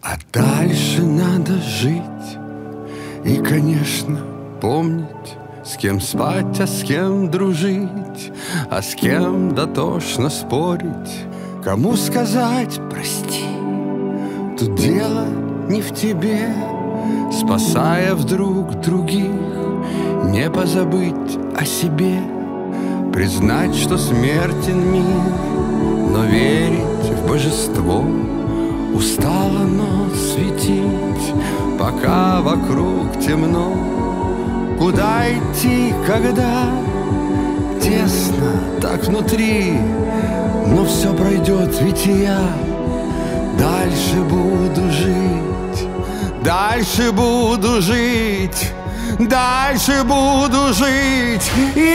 А дальше надо жить и, конечно, помнить, с кем спать, а с кем дружить, а с кем дотошно спорить. Кому сказать прости? Тут дело не в тебе, спасая вдруг других, не позабыть о себе, признать, что смертен мир, но верить в божество. Устало, но светить, пока вокруг темно. Куда идти, когда тесно так внутри? Но все пройдет, ведь и я дальше буду жить, дальше буду жить, дальше буду жить.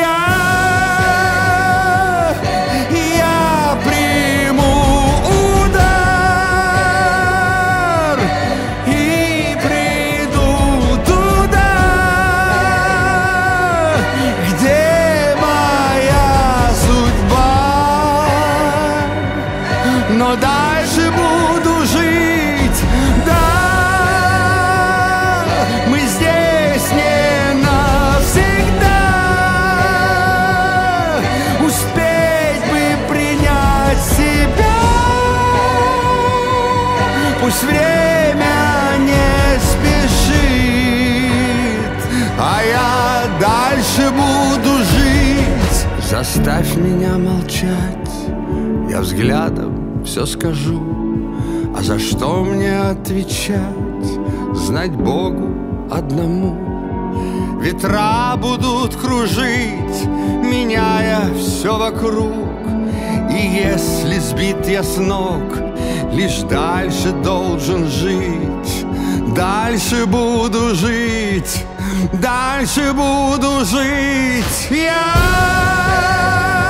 Я приму удар и приду туда, где моя судьба. Но дальше буду жить, да, мы здесь не навсегда. Успеть бы принять себя, пусть время не спешит, а я дальше буду жить. Заставь меня молчать, я взглядом все скажу, а за что мне отвечать, знать Богу одному. Ветра будут кружить, меняя все вокруг, и если сбит я с ног, лишь дальше должен жить. Дальше буду жить, дальше буду жить. Я